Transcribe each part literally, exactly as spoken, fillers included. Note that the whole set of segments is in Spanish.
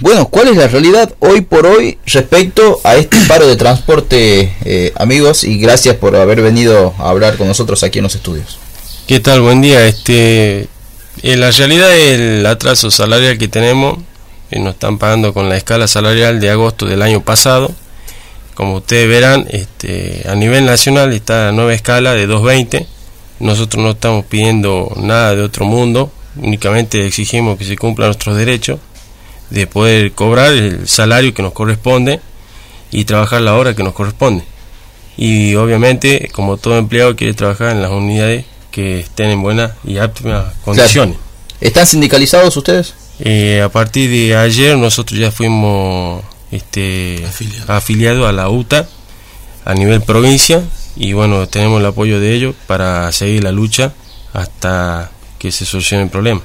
bueno, ¿cuál es la realidad hoy por hoy respecto a este paro de transporte, eh, amigos? Y gracias por haber venido a hablar con nosotros aquí en los estudios. ¿Qué tal? Buen día. Este, en la realidad el atraso salarial que tenemos, eh, nos están pagando con la escala salarial de agosto del año pasado. Como ustedes verán, este, a nivel nacional está la nueva escala de dos veinte. Nosotros no estamos pidiendo nada de otro mundo, únicamente exigimos que se cumplan nuestros derechos de poder cobrar el salario que nos corresponde y trabajar la hora que nos corresponde. Y obviamente, como todo empleado, quiere trabajar en las unidades que estén en buenas y óptimas condiciones. Claro. ¿Están sindicalizados ustedes? Eh, a partir de ayer nosotros ya fuimos este, Afiliado. afiliados a la U T A a nivel provincia, y bueno, tenemos el apoyo de ellos para seguir la lucha hasta que se solucione el problema.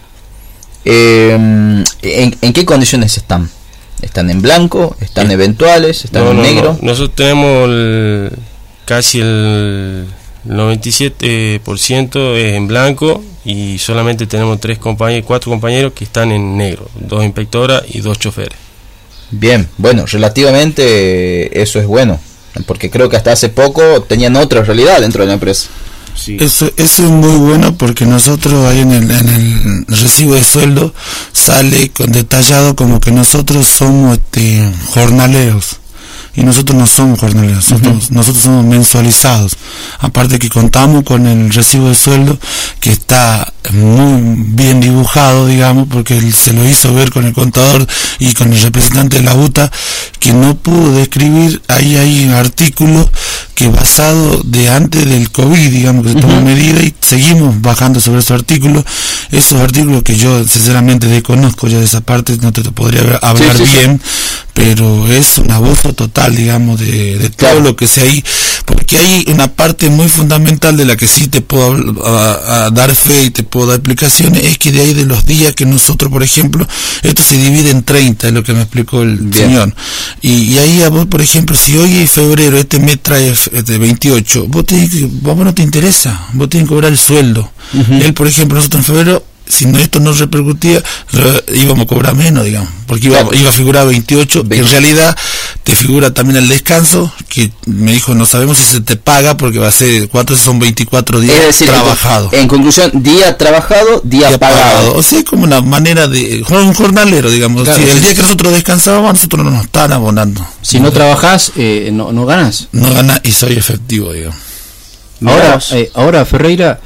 Eh, ¿en, ¿En qué condiciones están? ¿Están en blanco? ¿Están Eh, eventuales? ¿Están no, en no, negro? no. Nosotros tenemos el, casi el noventa y siete por ciento es en blanco, y solamente tenemos tres compañeros, cuatro compañeros que están en negro, dos inspectoras y dos choferes. Bien, bueno, relativamente eh, eso es bueno, porque creo que hasta hace poco tenían otra realidad dentro de la empresa. Sí. Eso, eso es muy bueno, porque nosotros ahí en el, en el recibo de sueldo sale con detallado como que nosotros somos este, jornaleros. Y nosotros no somos jornaleros, nosotros, uh-huh. nosotros somos mensualizados. Aparte que contamos con el recibo de sueldo, que está muy bien dibujado, digamos, porque él se lo hizo ver con el contador y con el representante de la U T A, que no pudo describir. Ahí hay un artículo que basado de antes del COVID, digamos, que se tomó uh-huh. medida, y seguimos bajando sobre esos artículos. Esos artículos que yo sinceramente desconozco ya de esa parte, no te podría hablar sí, sí, bien, sí. pero es un abuso total, digamos, de, de todo lo que sea ahí, porque hay una parte muy fundamental de la que sí te puedo a, a dar fe y te puedo dar explicaciones, es que de ahí de los días que nosotros, por ejemplo, esto se divide en treinta, es lo que me explicó el Bien. señor, y, y ahí a vos, por ejemplo, si hoy es febrero, este mes trae este veintiocho, vos, tenés que, vos no te interesa, vos tenés que cobrar el sueldo. Uh-huh. Él, por ejemplo, nosotros en febrero, si no, esto no repercutía, re, íbamos a cobrar menos, digamos, porque iba, iba a figurar veintiocho, veinte. En realidad te figura también el descanso, que me dijo, no sabemos si se te paga, porque va a ser, ¿cuántos son veinticuatro días decir, trabajados? En, en conclusión, día trabajado, día, día pagado. pagado. O sea, es como una manera de, un jornalero, digamos, claro, si el día que nosotros descansábamos, nosotros no nos están abonando. Si no trabajás, eh, no, no ganas. No ganas y soy efectivo, digamos. Ahora, eh, ahora Ferreira,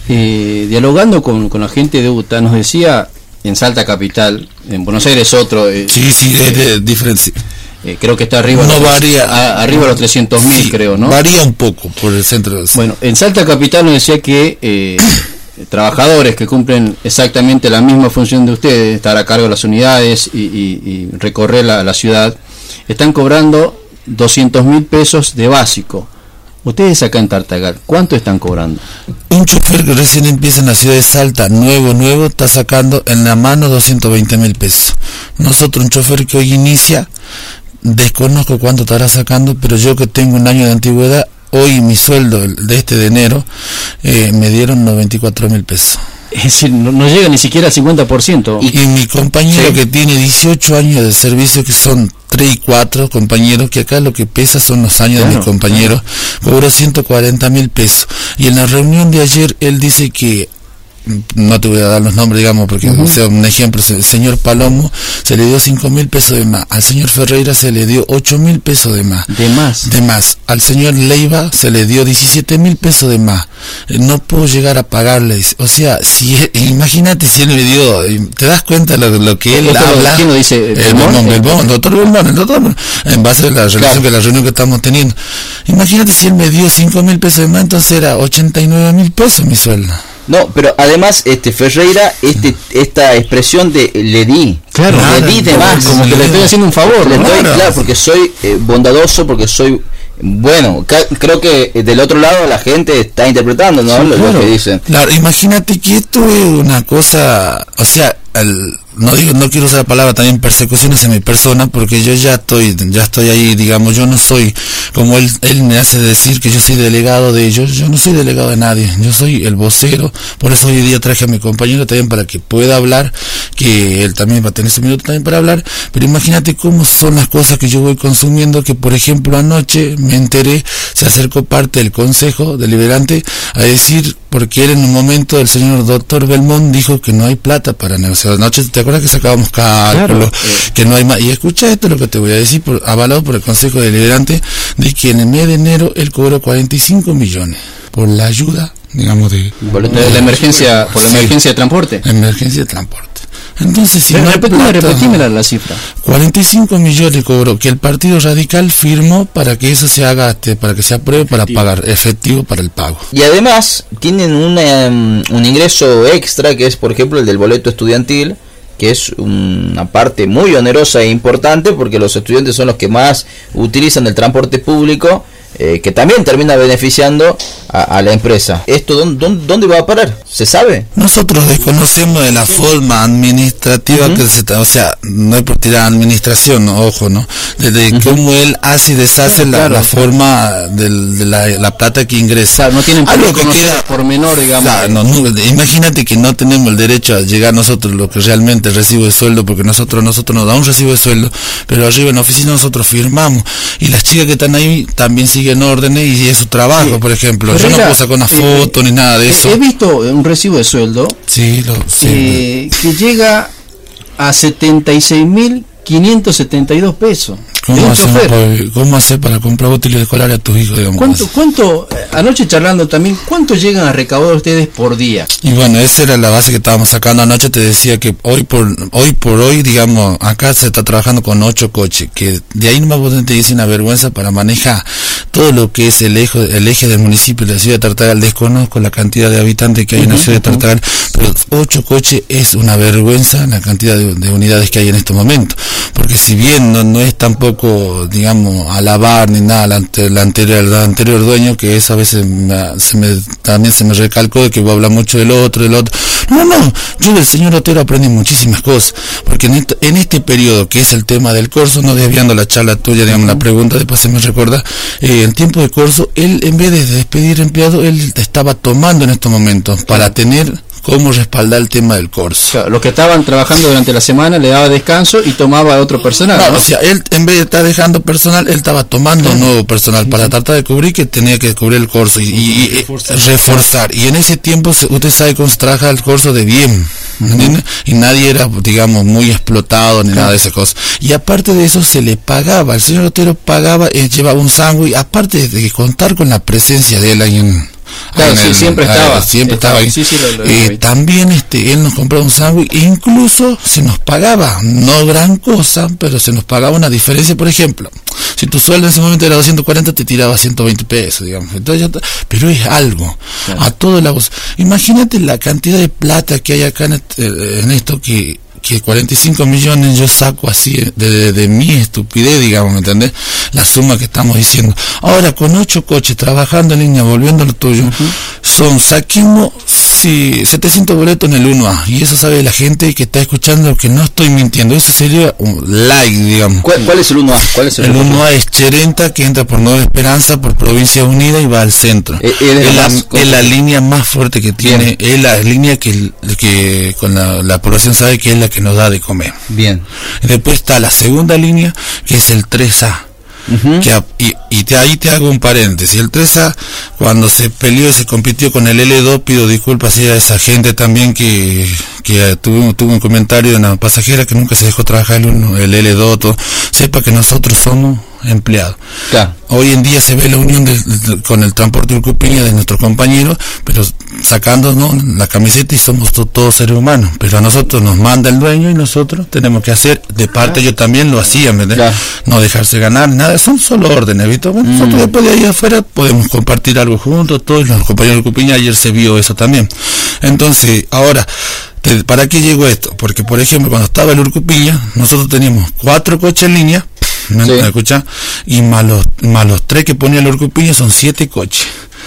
Eh, dialogando con, con la gente de U T A, nos decía en Salta Capital, en Buenos Aires otro, eh, sí, sí, es de diferencia. Eh, creo que está arriba, no los, varía, a, arriba de los trescientos mil, sí, creo, ¿no? Varía un poco por el centro de... Bueno, en Salta Capital nos decía que eh, trabajadores que cumplen exactamente la misma función de ustedes, estar a cargo de las unidades y, y, y recorrer la, la ciudad, están cobrando doscientos mil pesos de básico. Ustedes acá en Tartagal, ¿cuánto están cobrando? Un chofer que recién empieza en la ciudad de Salta, nuevo, nuevo, está sacando en la mano doscientos veinte mil pesos. Nosotros, un chofer que hoy inicia, desconozco cuánto estará sacando, pero yo que tengo un año de antigüedad, hoy mi sueldo de este de enero, eh, me dieron noventa y cuatro mil pesos. Es decir, no, no llega ni siquiera al cincuenta por ciento. Y, y mi compañero sí. que tiene dieciocho años de servicio, que son tres y cuatro compañeros, que acá lo que pesa son los años claro, de mis compañeros, claro. cobró ciento cuarenta mil pesos. Y en la reunión de ayer, él dice que, no te voy a dar los nombres, digamos, porque uh-huh. o sea, un ejemplo, el señor Palomo se le dio cinco mil pesos de más, al señor Ferreira se le dio ocho mil pesos de más, de más, de más, al señor Leiva se le dio diecisiete mil pesos de más, no puedo llegar a pagarle, o sea, si imagínate si él me dio, te das cuenta lo, lo que él habla, ¿quién lo dice? El Belmont, Belmont, doctor Belmont, el doctor, en base a la relación claro. que la reunión que estamos teniendo, imagínate si él me dio cinco mil pesos de más, entonces era ochenta y nueve mil pesos mi sueldo. No, pero además, este Ferreira, este esta expresión de le di, claro, le di de más, como que le estoy haciendo un favor, le ¿no? doy, claro. claro, porque soy eh, bondadoso, porque soy bueno. Ca- creo que del otro lado la gente está interpretando, ¿no? Sí, lo, claro. lo que dicen. Claro, imagínate que esto es una cosa, o sea, el, no digo, no quiero usar la palabra también persecuciones en mi persona, porque yo ya estoy, ya estoy ahí, digamos, yo no soy, como él, él me hace decir que yo soy delegado de ellos, yo no soy delegado de nadie, yo soy el vocero, por eso hoy día traje a mi compañero también para que pueda hablar, que él también va a tener su minuto también para hablar, pero imagínate cómo son las cosas que yo voy consumiendo, que por ejemplo anoche me enteré, se acercó parte del Consejo Deliberante a decir, porque él en un momento, el señor doctor Belmont dijo que no hay plata para negociar. Anoche, ¿te acuerdas que sacábamos cálculos? Claro, eh. Que no hay más. Y escucha esto lo que te voy a decir, por, avalado por el Consejo Deliberante, de que en el mes de enero él cobró cuarenta y cinco millones por la ayuda, digamos, de... Por la, de la emergencia, por la sí, emergencia de transporte. Emergencia de transporte. Entonces, si Pero no repetime, plata, repetime la, la cifra. cuarenta y cinco millones cobró, que el Partido Radical firmó para que eso se haga, este, para que se apruebe, para pagar, efectivo para el pago. Y además tienen una, um, un ingreso extra, que es por ejemplo el del boleto estudiantil, que es una parte muy onerosa e importante, porque los estudiantes son los que más utilizan el transporte público, eh, que también termina beneficiando a, a la empresa. ¿Esto dónde, dónde va a parar? ¿Se sabe? Nosotros desconocemos de la forma administrativa uh-huh. que se, o sea, no es por tirar administración, ¿no? Ojo, ¿no? De, de uh-huh. cómo él hace y deshace claro, la, claro. la forma de, de la, la plata que ingresa. Claro, no tienen algo que queda por menor, digamos. Claro, no, no, imagínate que no tenemos el derecho a llegar nosotros lo que realmente recibo de sueldo, porque nosotros nosotros nos da un recibo de sueldo, pero arriba en la oficina nosotros firmamos y las chicas que están ahí también siguen órdenes y es su trabajo, sí. Por ejemplo. Pero yo no puedo sacar una foto eh, ni nada de eso. He visto un recibo de sueldo sí, lo, sí. Eh, que llega a setenta y seis mil quinientos setenta y dos pesos. ¿Cómo hacer, ¿Cómo hacer para comprar útiles escolares a tus hijos? Digamos? ¿Cuánto, cuánto, anoche charlando también, cuánto llegan a recaudar ustedes por día? Y bueno, esa era la base que estábamos sacando anoche. Te decía que hoy por hoy, por hoy digamos, acá se está trabajando con ocho coches, que de ahí nomás vos te dicen una vergüenza para manejar todo lo que es el eje, el eje del municipio de la ciudad de Tartagal. Desconozco la cantidad de habitantes que hay uh-huh, en la ciudad de Tartagal, pero ocho coches es una vergüenza la cantidad de, de unidades que hay en este momento, porque si bien no, no es tampoco, digamos, alabar ni nada la, la anterior, el anterior dueño, que eso a veces me, se me, también se me recalcó de que voy a hablar mucho del otro, del otro. No, no, yo del señor Otero aprendí muchísimas cosas, porque en este, en este periodo que es el tema del corso, no desviando la charla tuya, digamos, la pregunta, después se me recuerda, eh, el tiempo de corso, él en vez de despedir empleados, él estaba tomando en estos momentos para tener cómo respaldar el tema del corso. Claro, los que estaban trabajando durante la semana le daba descanso y tomaba otro personal. No, ¿no? O sea, él en vez de estar dejando personal, él estaba tomando uh-huh. nuevo personal para tratar de cubrir que tenía que cubrir el corso y, y, y reforzar. reforzar. Y en ese tiempo, usted sabe cómo se trabaja el corso de bien, ¿entiende? Y nadie era, digamos, muy explotado ni claro. nada de esas cosas. Y aparte de eso, se le pagaba. El señor Otero pagaba, él llevaba un sándwich, aparte de contar con la presencia de él ahí en... Claro, sí, el, siempre estaba. Eh, siempre estaba, estaba ahí. Sí, sí, lo, lo, eh, lo también este, él nos compraba un sándwich e incluso se nos pagaba, no gran cosa, pero se nos pagaba una diferencia. Por ejemplo, si tu sueldo en ese momento era doscientos cuarenta, te tiraba ciento veinte pesos, digamos. Entonces, ya pero es algo, claro. a todo la voz. Imagínate la cantidad de plata que hay acá en, este, en esto que... que cuarenta y cinco millones yo saco así de, de, de mi estupidez, digamos, ¿me entendés? La suma que estamos diciendo. Ahora, con ocho coches trabajando en línea, volviendo a lo tuyo, uh-huh. son, saquemos sí, setecientos boletos en el uno A, y eso sabe la gente que está escuchando que no estoy mintiendo, eso sería un like, digamos. ¿Cuál, cuál es el uno A? ¿Cuál es el, el uno A es Cherenta, que entra por Nueva Esperanza, por Provincia Unida y va al centro. Eh, es, la, es la línea más fuerte que tiene, Bien. es la línea que, que con la, la población sabe que es la que nos da de comer. Bien. Después está la segunda línea, que es el tres A. Uh-huh. que, y, y te, ahí te hago un paréntesis. El tres A, cuando se peleó y se compitió con el L dos, pido disculpas a esa gente también que, que tuvo, tuvo un comentario de una pasajera que nunca se dejó trabajar el, uno, el L dos, todo. Sepa que nosotros somos empleados. Claro. Hoy en día se ve la unión de, de, con el transporte Urcupiña de nuestros compañeros, pero sacándonos la camiseta y somos to, todos seres humanos, pero a nosotros nos manda el dueño y nosotros tenemos que hacer, de parte yo también lo hacía, ¿verdad? Claro. No dejarse ganar, nada, son solo órdenes, ¿viste? Bueno, mm. nosotros después de ahí afuera podemos compartir algo juntos, todos los compañeros de Urcupiña, ayer se vio eso también. Entonces, ahora, ¿para qué llegó esto? Porque, por ejemplo, cuando estaba el Urcupiña, nosotros teníamos cuatro coches en línea, ¿me sí. escuchás? Y más los, más los tres que ponía el Urcupiña son siete coches.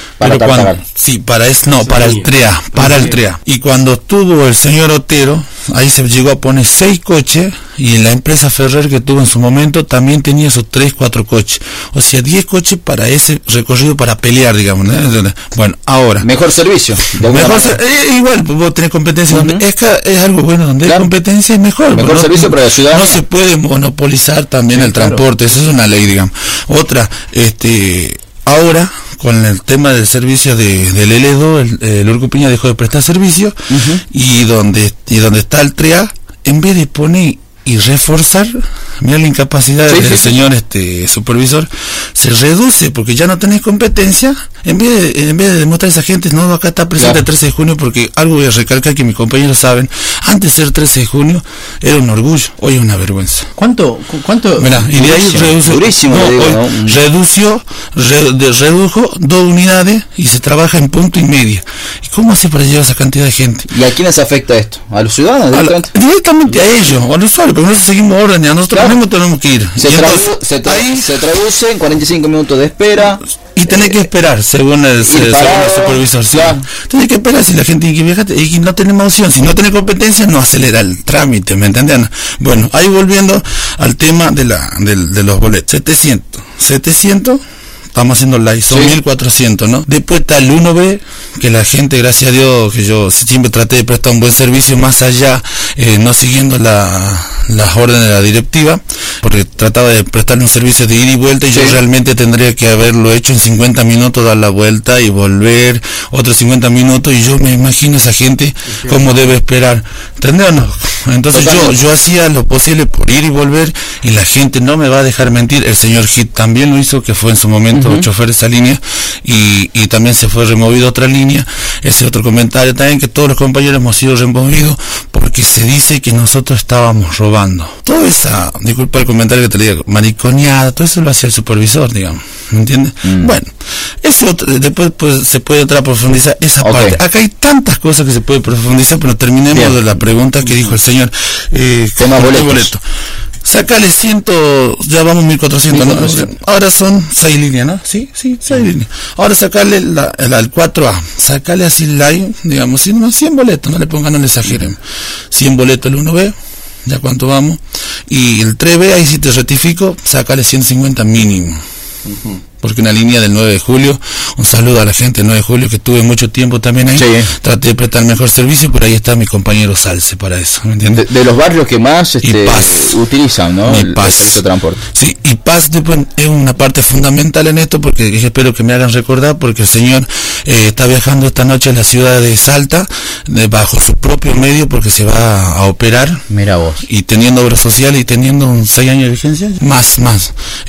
Para Pero cuando, Tartagal. sí, para es, no, para el TREA, para el TREA. Y cuando tuvo el señor Otero, ahí se llegó a poner seis coches, y la empresa Ferrer que tuvo en su momento también tenía esos tres, cuatro coches. O sea, diez coches para ese recorrido para pelear, digamos, ¿no? Bueno, ahora. Mejor servicio. de alguna Mejor, manera. eh, igual, pues, vos tenés competencia. Ujú. donde, es, que es algo bueno, donde Claro. hay competencia es mejor. Mejor no, servicio para la ciudad. No se puede monopolizar también Sí, el claro. transporte, eso es una ley, digamos. Otra, este, ahora, con el tema del servicio de, del L dos, el, el Urcupiña dejó de prestar servicio, Ujú. y donde y donde está el TREA, en vez de poner y reforzar, mira la incapacidad Sí, del sí, sí. señor este supervisor, se reduce porque ya no tenés competencia. En vez de, en vez de demostrar a esa gente, no, acá está presente Claro. el trece de junio, porque algo voy a recalcar que mis compañeros saben, antes de ser trece de junio era un orgullo, hoy es una vergüenza. ¿Cuánto? cu- cuánto Mira, y de ahí Durísimo, reduce, durísimo, no, le digo, hoy ¿no? Mm. redució, re- de- redujo dos unidades y se trabaja en punto y media. ¿Y cómo hace para llevar esa cantidad de gente? ¿Y a quiénes afecta esto? ¿A los ciudadanos A la- directamente? directamente a ellos, o al usuario, porque nosotros seguimos órdenes, a nosotros Claro. mismos tenemos que ir. Se, Y tradu- entonces, se, tra- ahí- se traduce en cuarenta y cinco minutos de espera. y tenés que esperar, según el, según el parado, supervisor. Sí. claro. Tenés que esperar, si la gente tiene que viajar, y no tenemos opción. Si no tenés competencia, no acelera el trámite, ¿me entienden? Bueno, ahí volviendo al tema de la del- de los boletos. setecientos. setecientos, estamos haciendo live, son Sí. mil cuatrocientos, ¿no? Después está el uno B, que la gente, gracias a Dios, que yo siempre traté de prestar un buen servicio, más allá, eh, no siguiendo la, las órdenes de la directiva, porque trataba de prestarle un servicio de ida y vuelta, y Sí. yo realmente tendría que haberlo hecho en cincuenta minutos, dar la vuelta y volver otros cincuenta minutos, y yo me imagino esa gente cómo debe esperar, ¿entendés o no? Entonces yo, Totalmente. yo hacía lo posible por ir y volver, y la gente no me va a dejar mentir. El señor Hit también lo hizo, que fue en su momento Ujú. chofer de esa línea, y, y también se fue removido otra línea. Ese otro comentario también, que todos los compañeros hemos sido removidos porque se dice que nosotros estábamos robando. Toda esa, disculpa el comentario que te digo, mariconeada, todo eso lo hacía el supervisor, digamos, ¿me entiendes? Mm. Bueno, ese otro, después pues, se puede entrar a profundizar esa Ok. parte. Acá hay tantas cosas que se puede profundizar, pero terminemos Bien. de la pregunta que dijo el señor. Eh, Tema ¿por qué boletos. Sácale ciento, ya vamos mil cuatrocientos, mil ¿no? cuatrocientos. Ahora son seis líneas, ¿no? Sí, sí, seis líneas. Ahora sacarle la, la- el cuatro A, sacarle así live, digamos, cien, no, cien boletos, no le pongan, no le exageren. cien boletos el uno B, ya cuánto vamos. Y el tres B, ahí sí te rectifico, sacarle ciento cincuenta mínimo. Porque una línea del nueve de julio, un saludo a la gente del nueve de julio, que tuve mucho tiempo también ahí, Sí. traté de prestar el mejor servicio, pero ahí está mi compañero Salce para eso, ¿me De, entiendes? de los barrios que más Y este, Paz. utilizan, ¿no? Y El, el Paz. servicio de transporte. Sí, y Paz después es una parte fundamental en esto, porque espero que me hagan recordar, porque el señor eh, está viajando esta noche a la ciudad de Salta, de- bajo su propio medio, porque se va a operar, Mira vos. y teniendo obra social y teniendo un seis años de vigencia, más, más,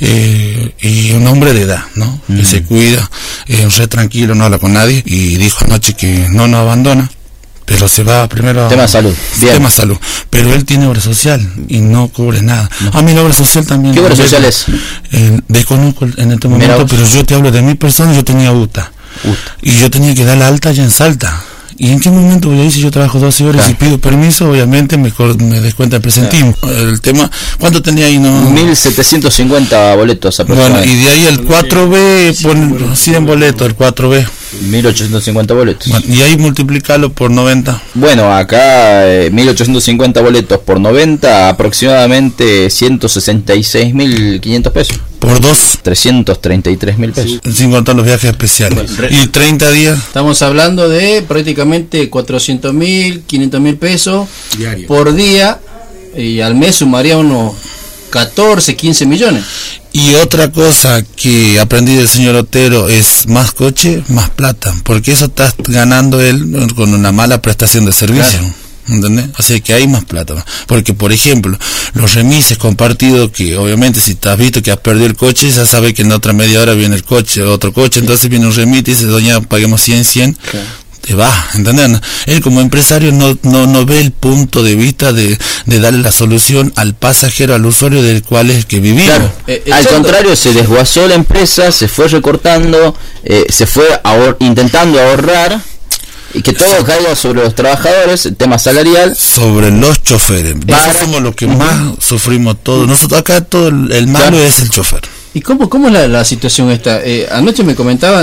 eh, y un hombre de edad, ¿no? Mm. Que se cuida, es re tranquilo, no habla con nadie, y dijo anoche que no nos abandona, pero se va primero a... Tema de salud. Bien. Tema salud, pero él tiene obra social y no cubre nada. A mí la obra social también... ¿Qué obra eh, social es? eh, desconozco en este Mira momento, vos. pero yo te hablo de mi persona. Yo tenía U T A, Uta. y yo tenía que dar la alta allá en Salta. ¿Y en qué momento voy a ir si yo trabajo doce horas Claro. y pido permiso? Obviamente me, cor- me descuenta el presentismo. El tema, ¿cuánto tenía ahí? No? mil setecientos cincuenta boletos Bueno, aproximadamente. y de ahí el cuatro B, pon cien boletos, el cuatro B. mil ochocientos cincuenta boletos. Bueno, y ahí multiplicarlo por noventa. Bueno, acá eh, mil ochocientos cincuenta boletos por noventa, aproximadamente ciento sesenta y seis mil quinientos pesos. Por dos, trescientos treinta y tres mil pesos. sin contar los viajes especiales. Bueno, re- Y treinta días. Estamos hablando de prácticamente cuatrocientos mil, quinientos mil pesos Diario. por día, y al mes sumaría unos catorce, quince millones. Y otra cosa que aprendí del señor Otero es más coche, más plata, porque eso está ganando él con una mala prestación de servicio. Claro. ¿Entendés? Así que hay más plata. Porque, por ejemplo, los remises compartidos, que obviamente si te has visto que has perdido el coche, ya sabes que en otra media hora viene el coche, otro coche, entonces viene un remite y dice, doña, paguemos cien, cien. Te va, ¿entendés? Él como empresario no, no, no ve el punto de vista de, de darle la solución al pasajero, al usuario del cual es que vivimos. Claro, Eh, al echando- contrario, se desguazó la empresa, se fue recortando, eh, se fue ahor- intentando ahorrar, y que todo caiga sobre los trabajadores, el tema salarial. Sobre los choferes. Para- Eso somos los que más sufrimos todos. Nosotros acá todo el, el malo Claro. es el chofer. ¿Y cómo, cómo es la, la situación esta? Eh, anoche me comentaban,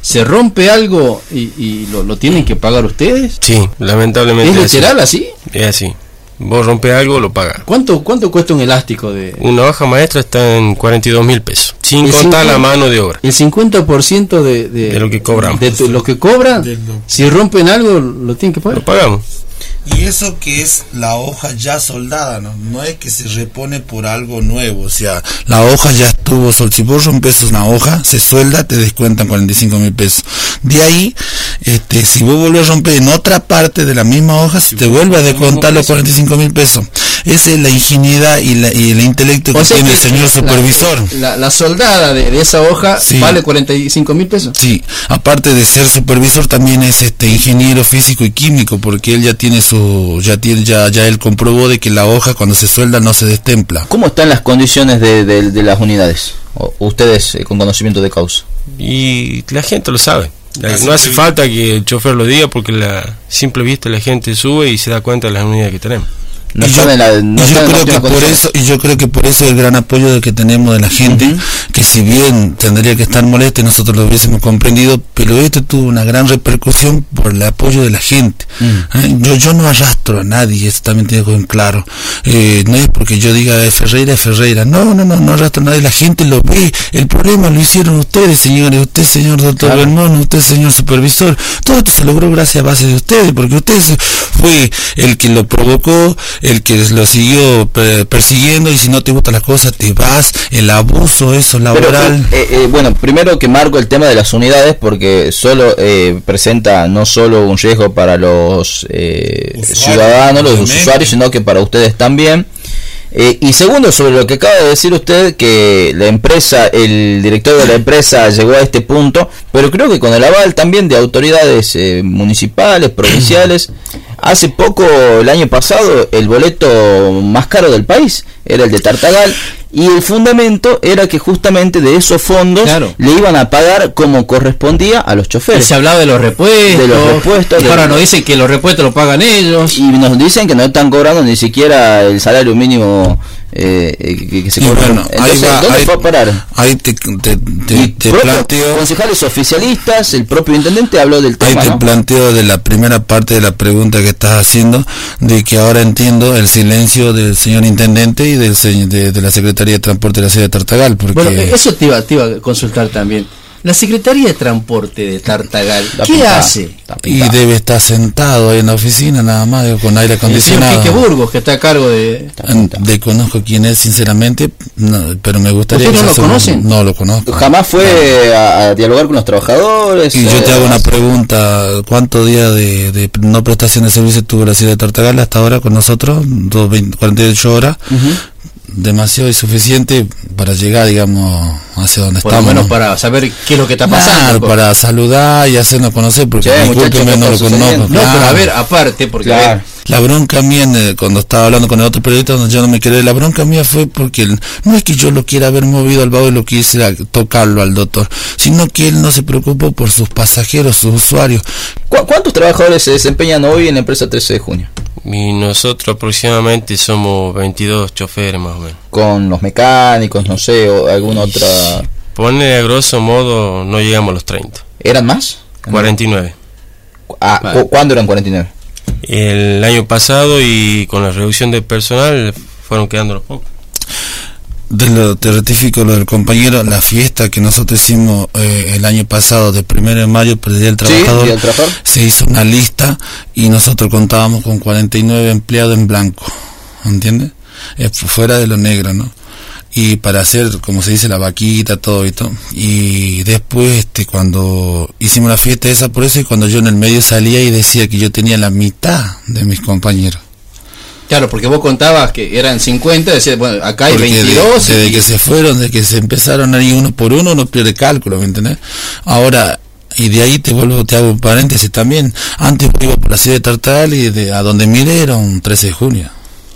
¿Se rompe algo y, y lo, lo tienen que pagar ustedes? Sí, lamentablemente. ¿Es literal así? Es así. Vos rompes algo, lo pagas. ¿Cuánto, cuánto cuesta un elástico de...? Una hoja maestra está en cuarenta y dos mil pesos, sin contar cincuenta la mano de obra. El cincuenta por ciento de, de, de lo que cobramos. De tu, lo que cobran, si rompen algo, lo tienen que pagar. Lo pagamos. Y eso que es la hoja ya soldada, ¿no? No es que se repone por algo nuevo, o sea, la hoja ya estuvo soldada. Si vos rompes una hoja, se suelda, te descuentan cuarenta y cinco mil pesos. De ahí, este, si vos volvés a romper en otra parte de la misma hoja, se te vuelve a descontar los cuarenta y cinco mil pesos. Esa es la ingenuidad y, la, y el intelecto que tiene el señor supervisor. La, la, la soldada de, de esa hoja sí. vale cuarenta y cinco mil pesos. Sí, aparte de ser supervisor, también es este ingeniero físico y químico, porque él ya tiene su, ya tiene, ya, ya él comprobó de que la hoja cuando se suelda no se destempla. ¿Cómo están las condiciones de, de, de las unidades? O, ustedes eh, con conocimiento de causa. Y la gente lo sabe. La, no hace falta que el chofer lo diga, porque la simple vista la gente sube y se da cuenta de las unidades que tenemos. No y yo, la, no y yo creo que por eso y yo creo que por eso el gran apoyo de que tenemos de la gente, uh-huh. que si bien tendría que estar molesta, nosotros lo hubiésemos comprendido, pero esto tuvo una gran repercusión por el apoyo de la gente. Uh-huh. ¿Eh? yo yo no arrastro a nadie, eso también tengo en claro. Eh, no es porque yo diga de Ferreira es Ferreira, no no no no arrastro a nadie, la gente lo ve. El problema lo hicieron ustedes, señores, usted señor doctor claro. Belmont, usted señor supervisor, todo esto se logró gracias a base de ustedes, porque usted fue el que lo provocó, el que lo siguió persiguiendo, y si no te gustan las cosas te vas, el abuso eso laboral. Pero, eh, eh, bueno, primero que marco el tema de las unidades, porque solo eh, presenta no solo un riesgo para los eh, Usuario, ciudadanos, los obviamente. usuarios, sino que para ustedes también. Eh, y segundo, sobre lo que acaba de decir usted, que la empresa, el director de la empresa llegó a este punto, pero creo que con el aval también de autoridades eh, municipales, provinciales. Hace poco, el año pasado, el boleto más caro del país era el de Tartagal, y el fundamento era que justamente de esos fondos claro. le iban a pagar como correspondía a los choferes. Se hablaba de los repuestos, de los repuestos y ahora de... nos dicen que los repuestos los pagan ellos. Y nos dicen que no están cobrando ni siquiera el salario mínimo eh, que, que se cobra. Bueno, entonces, va, ¿dónde ahí, va a parar? Ahí te, te, te, te planteo... concejales oficialistas, el propio intendente habló del tema, Ahí te ¿no? planteo de la primera parte de la pregunta que estás haciendo, de que ahora entiendo el silencio del señor intendente y del de, de la Secretaría de Transporte de la ciudad de Tartagal, porque... Bueno, eso te iba, te iba a consultar también. La Secretaría de Transporte de Tartagal, ¿qué pintada, hace? Y debe estar sentado ahí en la oficina nada más, digo, con aire acondicionado. El señor Quique Burgos, que está a cargo de... Desconozco quién es, sinceramente, no, pero me gustaría... ¿Ustedes no lo conocen? Un, no lo conozco. Jamás fue no. a, a dialogar con los trabajadores. Y eh, yo te hago una pregunta, ¿cuántos días de, de no prestación de servicio tuvo la ciudad de Tartagal hasta ahora con nosotros? Dos, veinte, cuarenta y ocho horas. Uh-huh. Demasiado y suficiente para llegar, digamos, hacia donde por estamos. Por lo menos ¿no? Para saber qué es lo que está pasando. Claro, para saludar y hacernos conocer, porque sí, discúlpeme, no lo conozco. No, claro. Pero a ver, aparte, porque claro. a ver, la bronca mía, cuando estaba hablando con el otro periodista, donde yo no me quedé, la bronca mía fue porque él, no es que yo lo quiera haber movido al baúl y lo quisiera tocarlo al doctor, sino que él no se preocupó por sus pasajeros, sus usuarios. ¿Cu- ¿Cuántos trabajadores se desempeñan hoy en la empresa trece de junio? Y nosotros aproximadamente somos veintidós choferes más o menos. Con los mecánicos, no sé, o alguna y otra... Pone a grosso modo, no llegamos a los treinta. ¿Eran más? cuarenta y nueve. Ah, vale. ¿Cuándo eran cuarenta y nueve? El año pasado, y con la reducción de personal fueron quedando los pocos. De lo, te rectifico lo del compañero, la fiesta que nosotros hicimos eh, el año pasado de primero de mayo por el Día del Trabajador, sí, Día del Trabajador, se hizo una lista y nosotros contábamos con cuarenta y nueve empleados en blanco, ¿entiendes? Eh, fuera de lo negro, ¿no? Y para hacer, como se dice, la vaquita, todo esto. Y después, este, cuando hicimos la fiesta esa, por eso, y cuando yo en el medio salía y decía que yo tenía la mitad de mis compañeros. Claro, porque vos contabas que eran cincuenta, decías, bueno, acá hay porque veintidós. Desde y... que se fueron, desde que se empezaron a ir uno por uno, uno pierde cálculo, ¿me entendés? Ahora, y de ahí te vuelvo, te hago un paréntesis también. Antes iba por la ciudad de Tartagal y de, a donde miré era un trece de junio.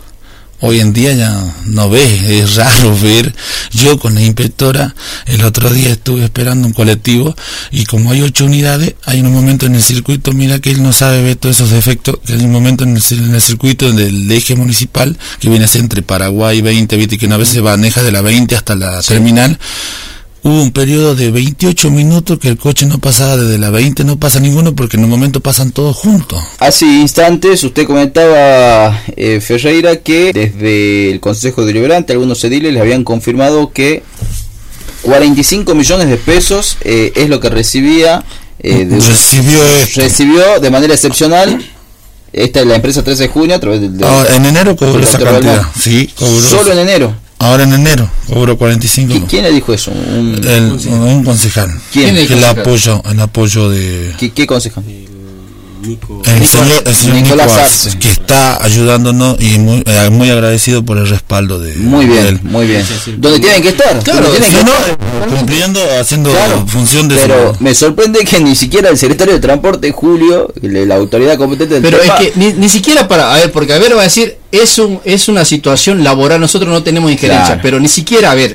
Hoy en día ya no ves, es raro ver. Yo con la inspectora el otro día estuve esperando un colectivo y como hay ocho unidades, hay un momento en el circuito, mira que él no sabe ver todos esos defectos, que hay un momento en el, en el circuito del eje municipal que viene a ser entre Paraguay y veinte, viste que una vez se maneja de la veinte hasta la sí. terminal. hubo un periodo de veintiocho minutos que el coche no pasaba, desde la veinte no pasa ninguno porque en un momento pasan todos juntos. Hace instantes usted comentaba, eh, Ferreira, que desde el Consejo Deliberante algunos ediles les habían confirmado que cuarenta y cinco millones de pesos eh, es lo que recibía eh, de, recibió esto. recibió de manera excepcional esta es la empresa trece de junio a través del... Ah, en enero cobró esa cantidad. Sí, cobró. Solo en enero. Ahora en enero cobró cuarenta y cinco. ¿Quién le dijo eso? Un, el, un concejal. ¿Quién? Que el apoyo, el apoyo de... ¿Qué, qué concejal? Nico, el señor, el señor Nicolás, Nicolás Arce, que está ayudándonos y muy, eh, muy agradecido por el respaldo de muy bien, de él. Muy bien. ¿Dónde tienen que estar? Claro, tienen si que no, estar? cumpliendo, haciendo claro, función de pero su... me sorprende que ni siquiera el secretario de Transporte, Julio, la autoridad competente del pero tema, es que ni, ni siquiera para, a ver, porque a ver va a decir, es un es una situación laboral, nosotros no tenemos injerencia, claro. Pero ni siquiera, a ver,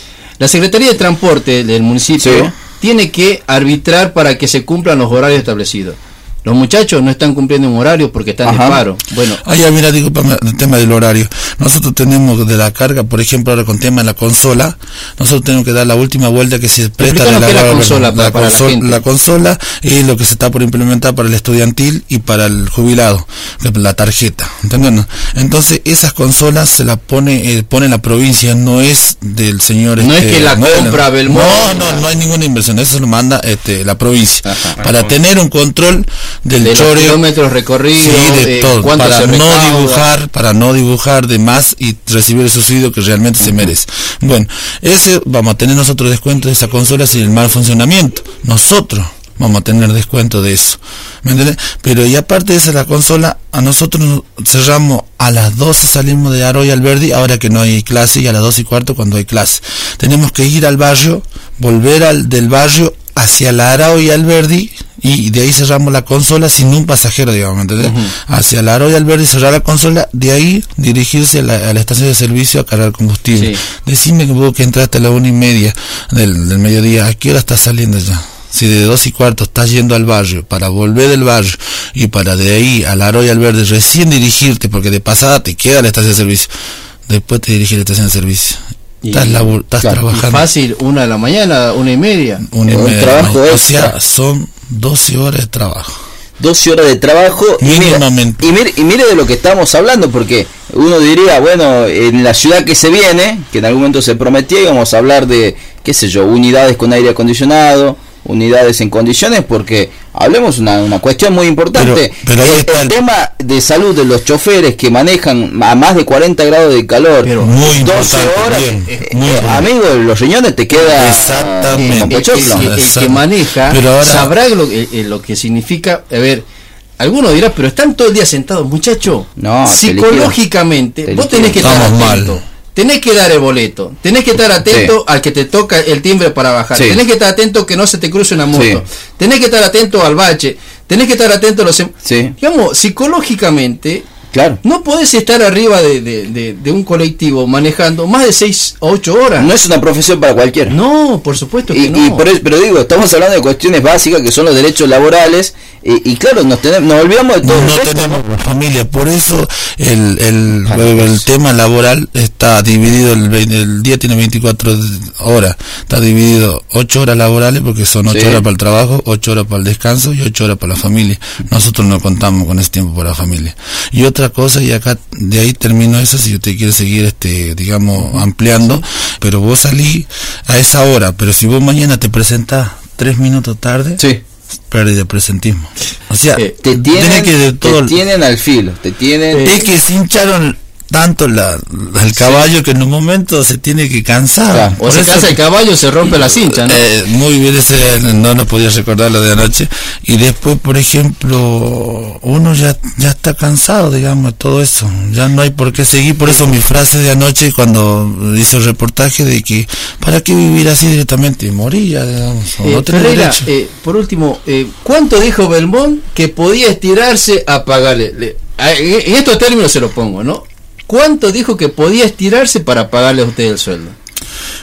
la Secretaría de Transporte del municipio sí. Tiene que arbitrar para que se cumplan los horarios establecidos. Los muchachos no están cumpliendo un horario porque están Ajá. en paro. Bueno, ah, ya, mira, digo, para el tema del horario. Nosotros tenemos de la carga, por ejemplo, ahora con tema de la consola, nosotros tenemos que dar la última vuelta que se presta de la, la consola, la, para consol, la, gente. la consola es lo que se está por implementar para el estudiantil y para el jubilado, la tarjeta, ¿entienden? Entonces, esas consolas se las pone, eh, pone la provincia, no es del señor... No este, es que la no compra Belmont. No, no, no hay ninguna inversión, eso lo manda este, la provincia. Ajá, para ajá. tener un control del de choreo, kilómetros recorridos, sí, de eh, todo, para no recauda. dibujar, para no dibujar de más y recibir el subsidio que realmente uh-huh. se merece. Bueno, ese vamos a tener nosotros descuento de esa consola sin el mal funcionamiento. Nosotros vamos a tener descuento de eso. ¿Me entiendes? Pero y aparte de esa la consola, a nosotros cerramos a las doce, salimos de Aro y Alberdi, ahora que no hay clase, y a las doce y cuarto cuando hay clase. Tenemos que ir al barrio, volver al del barrio hacia la Arao y Alberdi, y de ahí cerramos la consola sin un pasajero, digamos, ¿entendés? Uh-huh. Hacia la Arao y Alberdi cerrar la consola, de ahí dirigirse a la, a la estación de servicio a cargar combustible. Sí. Decime que vos que entraste a la una y media del, del mediodía, ¿a qué hora estás saliendo ya? Si de dos y cuarto estás yendo al barrio, para volver del barrio y para de ahí a la Arao y Alberdi recién dirigirte, porque de pasada te queda la estación de servicio, después te diriges a la estación de servicio. Y, estás, labor, estás claro, trabajando. Fácil, una de la mañana, una y media. Una y un media trabajo o sea, son doce horas de trabajo. doce horas de trabajo. Mínimamente. Y mire, y mire de lo que estamos hablando, porque uno diría, bueno, en la ciudad que se viene, que en algún momento se prometía, íbamos a hablar de, qué sé yo, unidades con aire acondicionado, unidades en condiciones, porque hablemos una, una cuestión muy importante. Pero, pero ahí el, está el el tema de salud de los choferes que manejan a más de cuarenta grados de calor, pero muy doce horas, bien, eh, muy eh, amigo, los riñones te queda exactamente eh, el, el, el, el que maneja ahora, sabrá lo, el, lo que significa. A ver, algunos dirán, pero están todo el día sentados, muchacho. No, psicológicamente te vos tenés que estar Estamos atento. Mal. Tenés que dar el boleto, tenés que estar atento sí. al que te toca el timbre para bajar, sí. tenés que estar atento que no se te cruce una moto, sí. tenés que estar atento al bache, tenés que estar atento a los... Sí. Digamos, psicológicamente, claro. no podés estar arriba de, de, de, de un colectivo manejando más de seis o ocho horas. No es una profesión para cualquiera. No, por supuesto que y, no. Y por eso, pero digo, estamos hablando de cuestiones básicas que son los derechos laborales. Y, y claro, nos, tenemos, nos olvidamos de todo. No esto, tenemos ¿no? familia, por eso el, el, el, el tema laboral está dividido, el, el día tiene veinticuatro horas, está dividido ocho horas laborales porque son ocho sí. horas para el trabajo, ocho horas para el descanso y ocho horas para la familia. Nosotros no contamos con ese tiempo para la familia. Y otra cosa, y acá de ahí termino eso, si usted quiere seguir, este digamos, ampliando, sí. pero vos salí a esa hora, pero si vos mañana te presentás tres minutos tarde, sí. pérdida de presentismo. O sea, eh, te tienen, que de todo te tienen al filo, te tienen... Es que se hincharon tanto la, el caballo sí. que en un momento se tiene que cansar. Claro. O se cansa el caballo, se rompe la cincha, ¿no? Eh, muy bien, ese no nos podía recordar lo de anoche. Y después, por ejemplo, uno ya ya está cansado, digamos, de todo eso. Ya no hay por qué seguir. Por eso mi frase de anoche cuando hice el reportaje de que ¿para qué vivir así directamente? Moría, digamos. Eh, no Ferreira, eh, por último, eh, ¿cuánto dijo Belmont que podía estirarse a pagarle? Le, a, en estos términos se lo pongo, ¿no? ¿Cuánto dijo que podía estirarse para pagarle a usted el sueldo?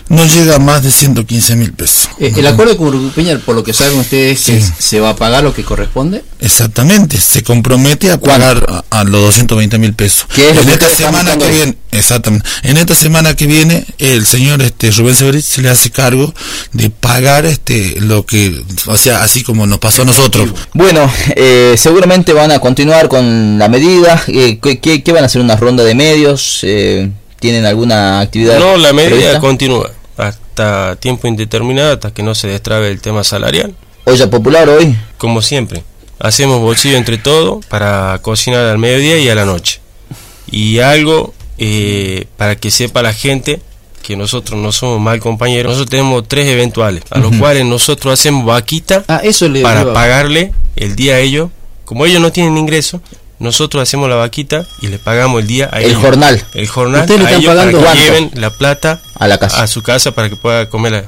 no llega a más de ciento quince mil pesos. Eh, ¿El acuerdo con Urcupeña, por lo que saben ustedes, sí. que se va a pagar lo que corresponde? Exactamente, se compromete a pagar a, a los doscientos veinte mil pesos. ¿Qué es en lo esta que semana que viene, exactamente, en esta semana que viene, el señor este Rubén Severich se le hace cargo de pagar este lo que, o sea, así como nos pasó a nosotros. Bueno, eh, seguramente van a continuar con la medida. Eh, ¿qué, qué van a hacer? ¿Una ronda de medios? Eh, ¿Tienen alguna actividad? No, la medida prevista? continúa hasta tiempo indeterminado, hasta que no se destrabe el tema salarial. Olla popular hoy. Como siempre, hacemos bolsillo entre todos para cocinar al mediodía y a la noche. Y algo eh, para que sepa la gente que nosotros no somos mal compañeros. Nosotros tenemos tres eventuales, a los uh-huh. cuales nosotros hacemos vaquita ah, eso le para digo. pagarle el día a ellos. Como ellos no tienen ingreso, nosotros hacemos la vaquita y le pagamos el día a el ellos. jornal. El jornal ¿Ustedes le a están ellos pagando para que cuánto? lleven la plata a la casa, a su casa para que pueda comer la,